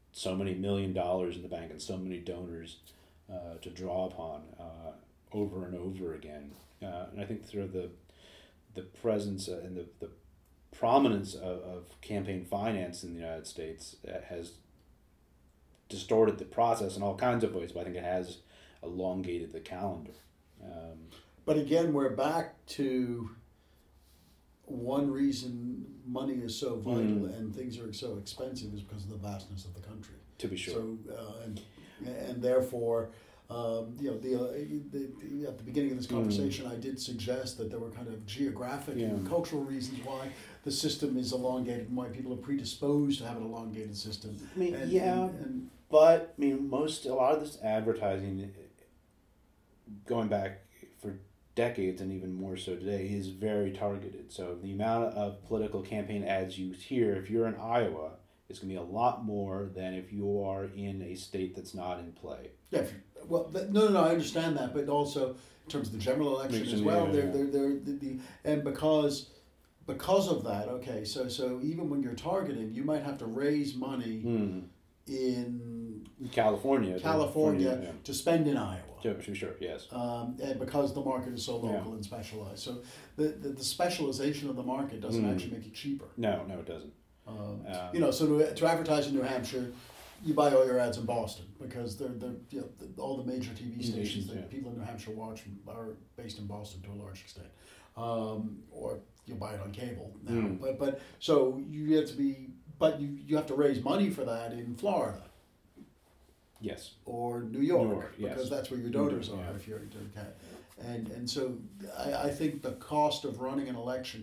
Speaker 1: so many $1 million in the bank and so many donors to draw upon over and over again. And I think sort of the presence and the prominence of campaign finance in the United States has distorted the process in all kinds of ways, but I think it has elongated the calendar.
Speaker 2: But again, we're back to one reason money is so vital and things are so expensive is because of the vastness of the country.
Speaker 1: To be sure.
Speaker 2: So, and therefore, at the beginning of this conversation, I did suggest that there were kind of geographic and cultural reasons why the system is elongated and why people are predisposed to have an elongated system.
Speaker 1: I mean, but I mean, a lot of this advertising, going back for decades and even more so today, is very targeted. So the amount of political campaign ads you hear, if you're in Iowa, is going to be a lot more than if you are in a state that's not in play.
Speaker 2: Yeah, well, no, I understand that, but also in terms of the general election as well, and because of that, okay, so even when you're targeting, you might have to raise money in
Speaker 1: California
Speaker 2: to spend in Iowa.
Speaker 1: Sure, yes.
Speaker 2: And because the market is so local and specialized. So the specialization of the market doesn't actually make it cheaper.
Speaker 1: No, it doesn't.
Speaker 2: So to advertise in New Hampshire, you buy all your ads in Boston because all the major TV stations that people in New Hampshire watch are based in Boston to a large extent, or you buy it on cable now. But so you have to you have to raise money for that in Florida.
Speaker 1: Yes.
Speaker 2: Or New York because that's where your donors are if you're doing that. And so I think the cost of running an election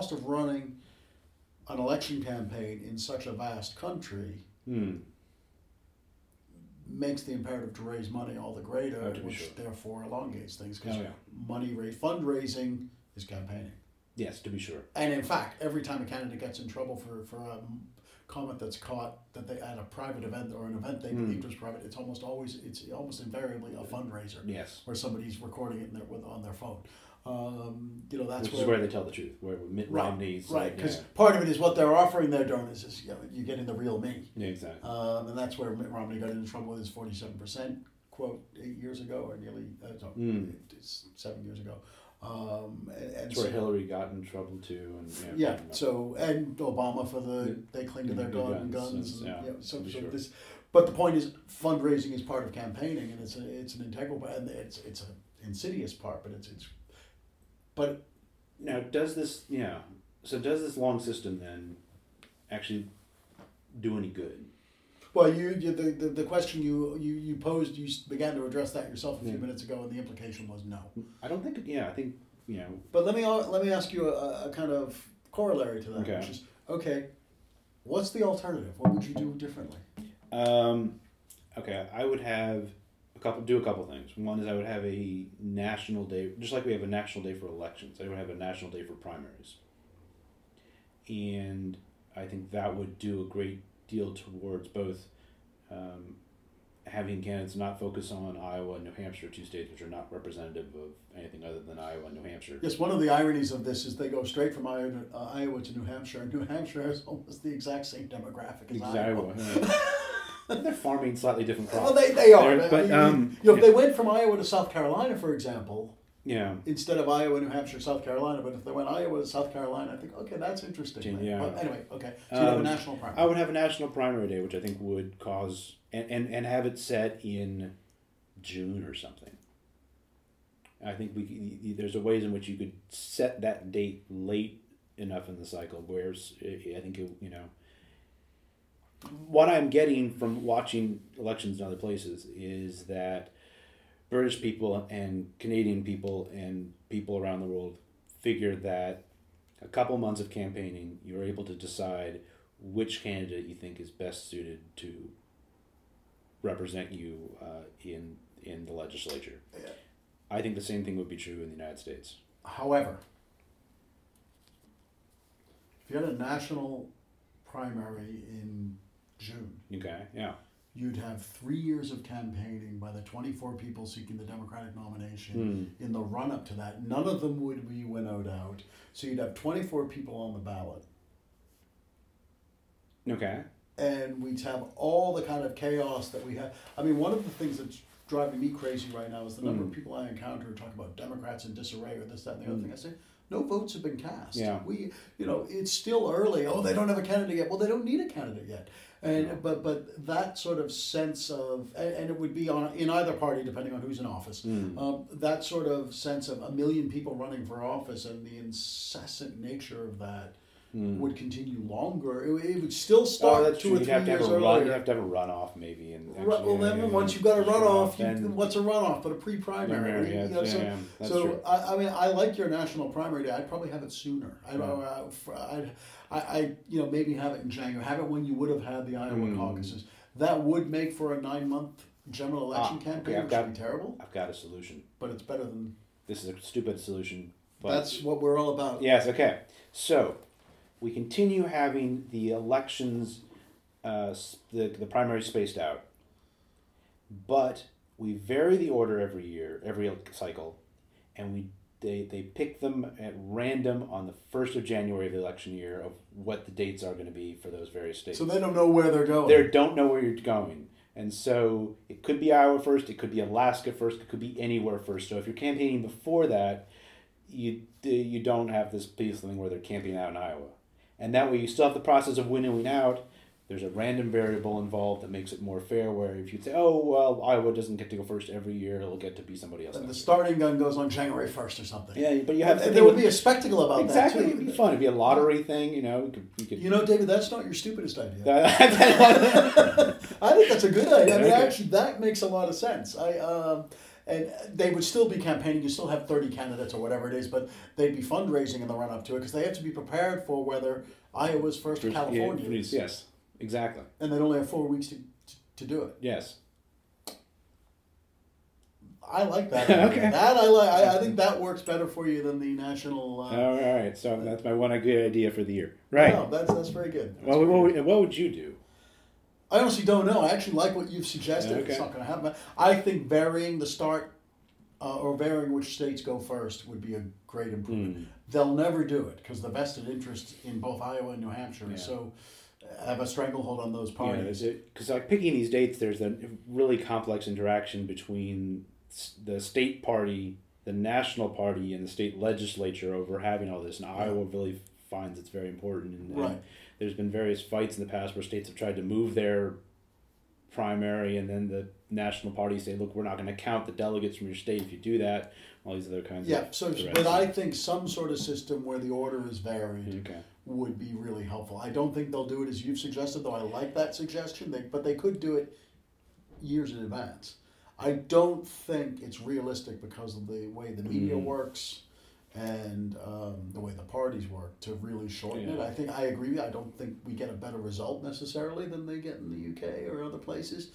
Speaker 2: campaign in such a vast country makes the imperative to raise money all the greater, which therefore elongates things because fundraising is campaigning.
Speaker 1: Yes, to be sure.
Speaker 2: And in fact, every time a candidate gets in trouble for a comment that's caught that they at a private event or an event they believed was private, it's almost invariably a fundraiser.
Speaker 1: Yes.
Speaker 2: Where somebody's recording it on their phone. That's
Speaker 1: which is where they tell the truth. Where Mitt Romney's
Speaker 2: right, because part of it is what they're offering their donors is you're getting the real me.
Speaker 1: Yeah, exactly.
Speaker 2: And that's where Mitt Romney got into trouble with his 47% quote 8 years ago, or nearly 7 years ago.
Speaker 1: That's where Hillary got in trouble too, and
Speaker 2: and Obama for they cling to their guns. But the point is, fundraising is part of campaigning, and it's an integral part, and it's an insidious part, but
Speaker 1: now does this long system then actually do any good?
Speaker 2: Well, the question you posed, you began to address that yourself a few minutes ago, and the implication was no.
Speaker 1: I don't think. I think
Speaker 2: But let me ask you a kind of corollary to that, which is what's the alternative? What would you do differently?
Speaker 1: I would have do a couple things. One is I would have a national day, just like we have a national day for elections. I would have a national day for primaries, and I think that would do a great deal towards both having candidates not focus on Iowa and New Hampshire, two states which are not representative of anything other than Iowa and New Hampshire.
Speaker 2: Yes, one of the ironies of this is they go straight from Iowa to New Hampshire, and New Hampshire has almost the exact same demographic as Iowa.
Speaker 1: They're farming slightly different crops.
Speaker 2: Well, they are. But if they went from Iowa to South Carolina, for example, instead of Iowa, New Hampshire, South Carolina, but if they went Iowa to South Carolina, I think, okay, that's interesting.
Speaker 1: Yeah.
Speaker 2: But anyway, okay. So you have a national primary.
Speaker 1: I would have a national primary day, which I think would cause, and have it set in June or something. I think there's a ways in which you could set that date late enough in the cycle where I think what I'm getting from watching elections in other places is that British people and Canadian people and people around the world figure that a couple months of campaigning, you're able to decide which candidate you think is best suited to represent you in the legislature.
Speaker 2: Yeah.
Speaker 1: I think the same thing would be true in the United States.
Speaker 2: However, if you had a national primary in June, you'd have 3 years of campaigning by the 24 people seeking the Democratic nomination in the run-up to that. None of them would be winnowed out. So you'd have 24 people on the ballot.
Speaker 1: Okay.
Speaker 2: and we'd have all the kind of chaos that we have. I mean, one of the things that's driving me crazy right now is the number of people I encounter who talk about Democrats in disarray or this, that, and the other thing. I say, no votes have been cast.
Speaker 1: Yeah.
Speaker 2: It's still early. Oh, they don't have a candidate yet. Well, they don't need a candidate yet. And but that sort of sense of, and it would be in either party depending on who's in office. That sort of sense of a million people running for office and the incessant nature of that would continue longer. It would still start 2 or 3 years earlier.
Speaker 1: You have to have a runoff maybe.
Speaker 2: Once you've got a runoff, what's a runoff but a pre-primary? I mean, I like your national primary day. I'd probably have it sooner. I maybe have it in January. Have it when you would have had the Iowa caucuses. That would make for a 9-month general election campaign, which would be terrible.
Speaker 1: I've got a solution.
Speaker 2: But it's better than...
Speaker 1: This is a stupid solution. But
Speaker 2: that's what we're all about.
Speaker 1: Yes, okay. So, we continue having the elections, the primaries spaced out, but we vary the order every year, every cycle, and they pick them at random on the 1st of January of the election year of what the dates are going to be for those various states.
Speaker 2: So they don't know where they're going.
Speaker 1: They don't know where you're going. And so it could be Iowa first, it could be Alaska first, it could be anywhere first. So if you're campaigning before that, you don't have this thing where they're camping out in Iowa. And that way you still have the process of winnowing out. There's a random variable involved that makes it more fair, where if you'd say, oh, well, Iowa doesn't get to go first every year, it'll get to be somebody else.
Speaker 2: And the starting gun goes on January 1st or something.
Speaker 1: Yeah, but you have...
Speaker 2: And there would be a spectacle about that, too.
Speaker 1: Exactly, it'd be fun. It'd be a lottery thing, You could...
Speaker 2: David, that's not your stupidest idea. I think that's a good idea. I mean, actually, that makes a lot of sense. And they would still be campaigning. You still have 30 candidates or whatever it is, but they'd be fundraising in the run-up to it because they have to be prepared for whether Iowa's first or California is.
Speaker 1: Yes, exactly.
Speaker 2: And they'd only have 4 weeks to do it.
Speaker 1: Yes.
Speaker 2: I like that. Okay. That I like. I think that works better for you than the national...
Speaker 1: all right. So that's my one good idea for the year. Right.
Speaker 2: No, that's very good.
Speaker 1: What would you do?
Speaker 2: I honestly don't know. I actually like what you've suggested.
Speaker 1: Okay.
Speaker 2: It's not going to happen. I think varying the start or varying which states go first would be a great improvement. They'll never do it because the vested interest in both Iowa and New Hampshire is so have a stranglehold on those parties.
Speaker 1: Because picking these dates, there's a really complex interaction between the state party, the national party, and the state legislature over having all this. And Iowa really finds it's very important. And there's been various fights in the past where states have tried to move their primary, and then the national parties say, look, we're not going to count the delegates from your state if you do that. All these other kinds of...
Speaker 2: But I think some sort of system where the order is varied would be really helpful. I don't think they'll do it as you've suggested, though I like that suggestion, but they could do it years in advance. I don't think it's realistic because of the way the media works and the way the parties work to really shorten it. I agree with you. I don't think we get a better result necessarily than they get in the UK or other places.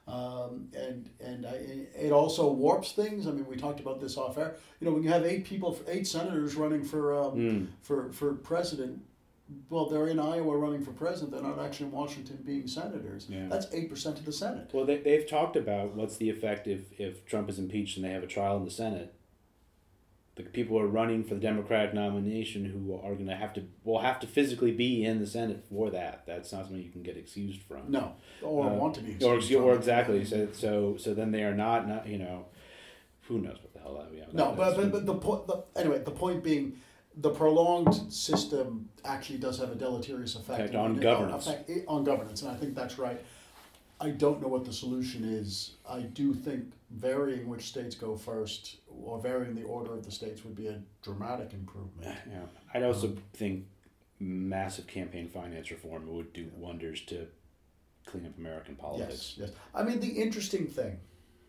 Speaker 2: It also warps things. I mean, we talked about this off air. When you have 8 senators running for president, well, they're in Iowa running for president. They're not actually in Washington being senators. Yeah. That's 8% of the Senate.
Speaker 1: Well, they've talked about what's the effect if Trump is impeached and they have a trial in the Senate. The people who are running for the Democratic nomination who are going to will have to physically be in the Senate for that. That's not something you can get excused from.
Speaker 2: No, or want to be excused from.
Speaker 1: Or exactly. So then they are not who knows what the hell that would be.
Speaker 2: No, but the point being, the prolonged system actually does have a deleterious effect
Speaker 1: on governance.
Speaker 2: On governance, and I think that's right. I don't know what the solution is. I do think varying which states go first or varying the order of the states would be a dramatic improvement.
Speaker 1: Yeah, I'd also think massive campaign finance reform would do wonders to clean up American politics.
Speaker 2: Yes. I mean, the interesting thing,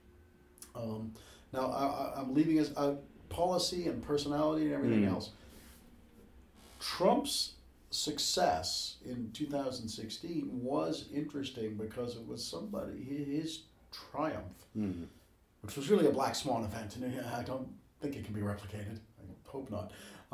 Speaker 2: now I'm leaving as out policy and personality and everything else. Trump's success in 2016 was interesting because it was his triumph, which was really a black swan event, and I don't think it can be replicated. I hope not.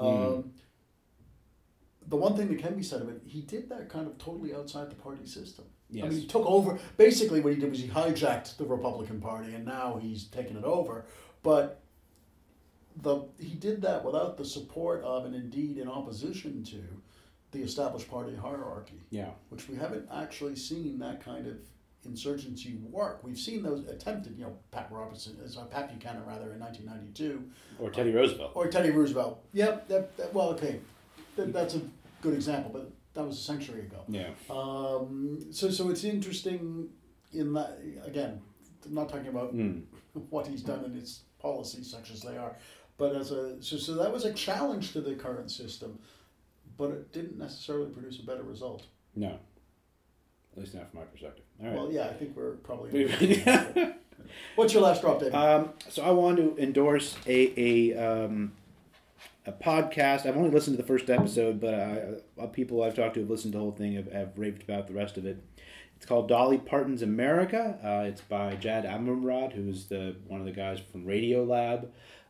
Speaker 2: The one thing that can be said of it, he did that kind of totally outside the party system. Yes. I mean, he took over. Basically, what he did was he hijacked the Republican Party, and now he's taken it over. But he did that without the support of, and indeed in opposition to, the established party hierarchy.
Speaker 1: Yeah.
Speaker 2: Which we haven't actually seen that kind of insurgency work. We've seen those attempted, Pat Buchanan rather in 1992.
Speaker 1: Or Teddy Roosevelt.
Speaker 2: Yep. That's a good example, but that was a century ago.
Speaker 1: Yeah.
Speaker 2: So it's interesting in that, again, I'm not talking about what he's done in his policies, such as they are, but so that was a challenge to the current system, but it didn't necessarily produce a better result.
Speaker 1: No. At least not from my perspective. All right.
Speaker 2: Well, yeah, I think we're probably... What's your last drop, David?
Speaker 1: So I want to endorse a podcast. I've only listened to the first episode, but people I've talked to have listened to the whole thing, have raved about the rest of it. It's called Dolly Parton's America. It's by Jad Abumrad, who's one of the guys from Radiolab.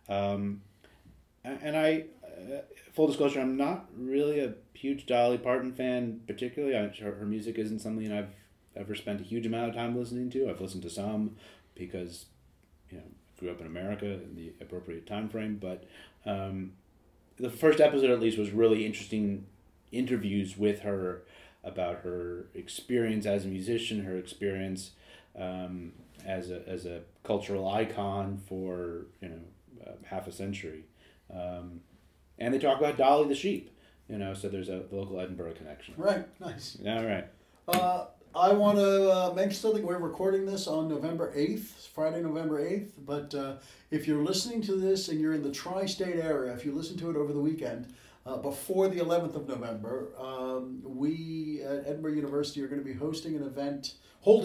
Speaker 1: And I, full disclosure, I'm not really a huge Dolly Parton fan, particularly. Her music isn't something I've ever spent a huge amount of time listening to. I've listened to some because, grew up in America in the appropriate time frame. But the first episode, at least, was really interesting interviews with her about her experience as a musician, her experience as a cultural icon for half a century, and they talk about Dolly the sheep. So there's the local Edinburgh connection.
Speaker 2: Right, nice.
Speaker 1: All right.
Speaker 2: I want to mention something. We're recording this on November 8th, Friday, November 8th. But if you're listening to this and you're in the tri-state area, if you listen to it over the weekend, before the 11th of November, we at Edinburgh University are going to be holding an event,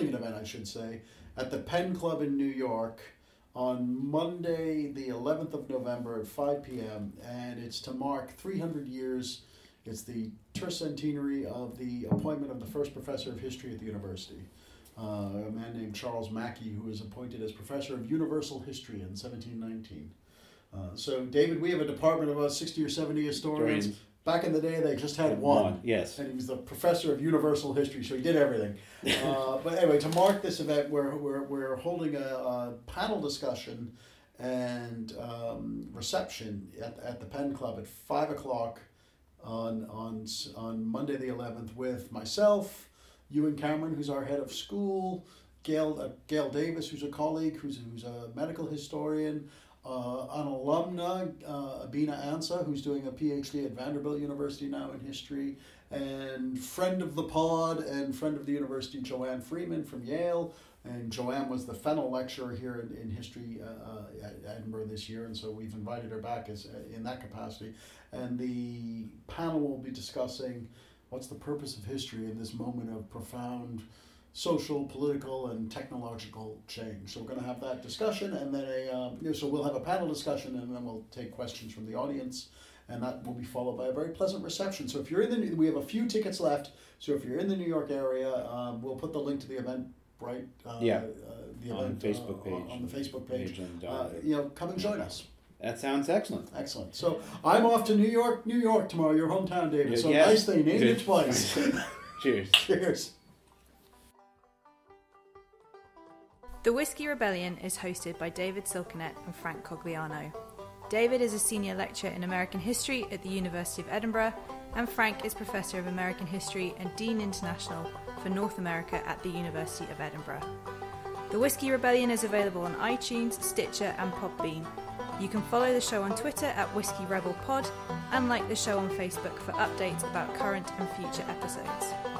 Speaker 2: at the Penn Club in New York on Monday, the 11th of November at 5 p.m. And it's to mark 300 years. It's the tercentenary of the appointment of the first professor of history at the university, a man named Charles Mackey, who was appointed as professor of universal history in 1719. So, David, we have a department of about 60 or 70 historians. Back in the day, they just had one.
Speaker 1: Yes.
Speaker 2: And he was the professor of universal history, so he did everything. But anyway, to mark this event, we're holding a panel discussion and reception at the Penn Club at 5 o'clock on Monday the 11th with myself, Ewan Cameron, who's our head of school, Gail Davis, who's a colleague, who's a medical historian, an alumna, Abina Ansa, who's doing a PhD at Vanderbilt University now in history, and friend of the pod and friend of the university, Joanne Freeman from Yale. And Joanne was the Fennell lecturer here in history at Edinburgh this year, and so we've invited her back in that capacity. And the panel will be discussing what's the purpose of history in this moment of profound social, political, and technological change. So we're going to have that discussion, and then so we'll have a panel discussion, and then we'll take questions from the audience, and that will be followed by a very pleasant reception. So if you're we have a few tickets left. So if you're in the New York area, we'll put the link to the event. Right. The event
Speaker 1: on the Facebook page.
Speaker 2: On the Facebook page.
Speaker 1: And,
Speaker 2: come and join us.
Speaker 1: That sounds excellent.
Speaker 2: Excellent. So I'm off to New York tomorrow. Your hometown, David. So nice thing. Named it twice.
Speaker 1: Cheers.
Speaker 2: Cheers.
Speaker 3: The Whiskey Rebellion is hosted by David Silkenett and Frank Cogliano. David is a senior lecturer in American history at the University of Edinburgh, and Frank is Professor of American History and Dean International for North America at the University of Edinburgh. The Whiskey Rebellion is available on iTunes, Stitcher and Podbean. You can follow the show on Twitter at Whiskey Rebel Pod and like the show on Facebook for updates about current and future episodes.